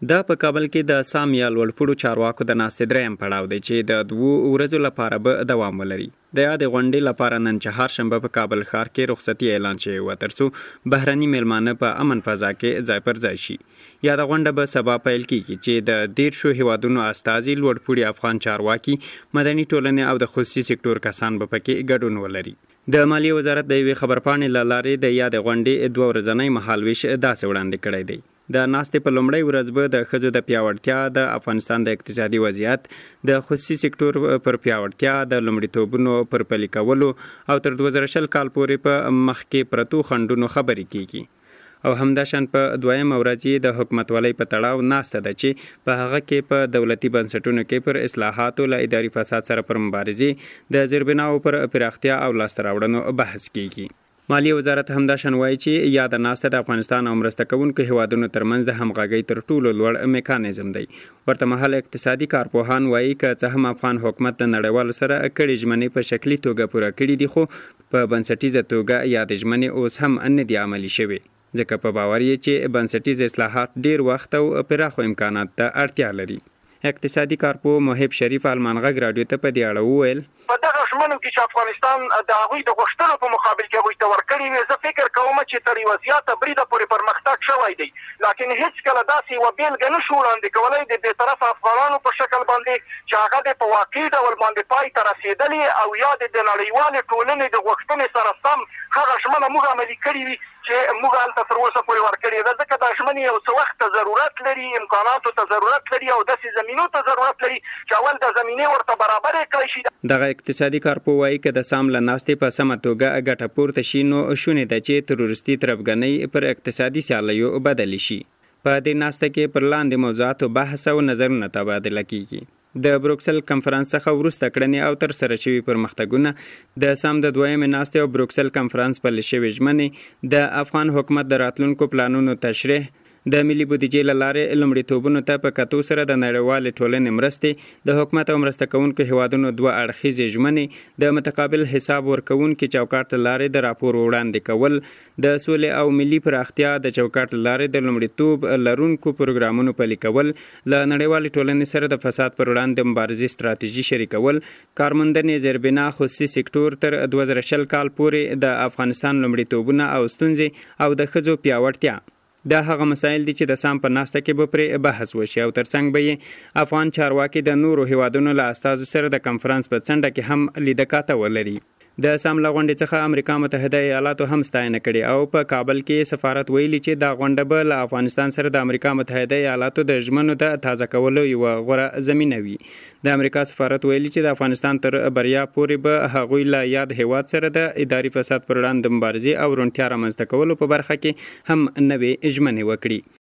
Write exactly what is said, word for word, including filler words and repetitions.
دا په کابل کې د سام یا لوړپوړو چارواکو د ناستې دریم پړاو دی چې د دوو ورځو لپاره به دوام ولري. د یادې غونډې لپاره نن چهارشنبه په کابل ښار کې رخصتي اعلان شوې وه ترڅو بهرني میلمانه په امن فضا کې ځای پر ځای شي. یاده غونډه به سبا پیل کیږي چې د دیرشو هیوادونو استازي، لوړپوړي افغان چارواکي، مدني ټولنې او د خصوصي سکتور کسان به پکې ګډون ولري. د مالیې وزارت د یوې خبرپاڼې له لارې د یادې غونډې دوه ورځنی مهالویش داسې وړاندې کړی دی. د ناستې په لومړۍ ورځ به د ښځو د پیاوړتیا، د افغانستان د اقتصادي وضعیت، د خصوصي سکتور پر پیاوړتیا، د لومړیتوبونو پر پلي کولو او تر دوه زره شل کال پورې په مخ کې پرتو خنډونو خبرې کیږي. او همداشان په دویم ورځ د حکومتولۍ په تړاو ناسته ده چې په هغه کې په دولتي بنسټونو کې پر اصلاحاتو له اداري فساد سره پر مبارزې، د زیربناو پر پراختیا او لاسته راوړنو بحث کیږي. مالیې وزارت همداشان وایي چې یاده ناسته د افغانستان او مرسته کوونکو هیوادونو ترمنځ د همغږۍ تر ټولو لوړ میکانیزم دی. ورته مهال اقتصادي کارپوهان وایي که څه هم افغان حکومت د نړیوالو سره کړي ژمنې په شکلي توګه پوره کړي دي، خو په بنسټیزه توګه یادې ژمنې اوس هم نه دي عملي شوې، ځکه په باور یې چې بنسټیز اصلاحات ډیر وخت او پراخو امکانات ته اړتیا لري. اقتصادي کارپو محب شریف المانغږ راډیو ته په دې اړه وویل: په دغه ژمنو کې چې افغانستان د هغوی د غوښتنو په مقابل کې هغوی ته ورکړي وي، زه فکر کوم چې تر یوه زیاته بریده پورې پرمختګ شوی دی، لکن هیڅ کله داسې یوه بېلګه نشو وړاندې کولی د بې طرفه افغانانو په شکل باندې چې هغه د په واقعي ډول باندې پای ته رسېدلي او یا د نړیوالې ټولنې د غوښتنې سره سم هغه ژمنه موږ عملي کړي وي چې موږ هلته تر اوسه پورې ورکړې ده. ځکه دا ژمنې یو څه وخت ته ضرورت لري، امکاناتو ته ضرورت لري او داسې زمینو ته ضرورت لري چې اول د زمینې ورته برابرې کړی شي. دغه اقتصادي کارپو وایي که د سام له ناستې په سمه توګه ګټه پورته شي نو شونې ده چې تروریستي تربګنۍ پر اقتصادي سیالیو بدلې شي. په دې ناسته کې پر لاندې موضوعاتو بحث او نظرونه تبادله کیږي. د بروکسل کنفرانس څخه وروسته کړنې او تر سره شوي پرمختګونه، د سام د دویمې ناستې او بروکسل کنفرانس پلي شوې ژمنې، د افغان حکومت د راتلونکو پلانونو تشریح، د ملي بودیجې له لارې لومړیتوبونو ته په کتو سره د نړیوالې ټولنې مرستې، د حکومت او مرسته کوونکو هیوادونو دوه اړخیزې ژمنې، د متقابل حساب ورکوونکي چوکاټ له لارې د راپور وړاندې کول، د سولې او ملي پراختیا د چوکاټ له لارې د لومړیتوب لرونکو پروګرامونو پلي کول، له نړیوالې ټولنې سره د فساد پر وړاندې مبارزې ستراتیژي شریکول، کارموندنې، زیربنا، خصوصي سکتور، تر دوه زره شل کال پورې د افغانستان لومړیتوبونه او ستونزې او د ښځو پیاوړتیا. دا هغه مسایل دي چې د سام په ناسته کې به پرې بحث وشي او ترڅنګ به یې افغان چارواکي د نورو هیوادونو له استازو سره د کنفرانس په څنډه کې هم لیده کاته ولري. د سام له غونډې څخه امریکا متحده ایالاتو هم ستاینه کړې او په کابل کې سفارت ویلي چې دا غونډه به له افغانستان سره د امریکا متحده ایالاتو د ژمنو د تازه کولو یوه غوره زمینه وي. د امریکا سفارت ویلي چې د افغانستان تر بریا پورې به هغوی له یاد هیواد سره د اداري فساد پر وړاندې مبارزې او روڼتیا رامنځته کولو په برخه کې هم نوې ژمنې وکړي.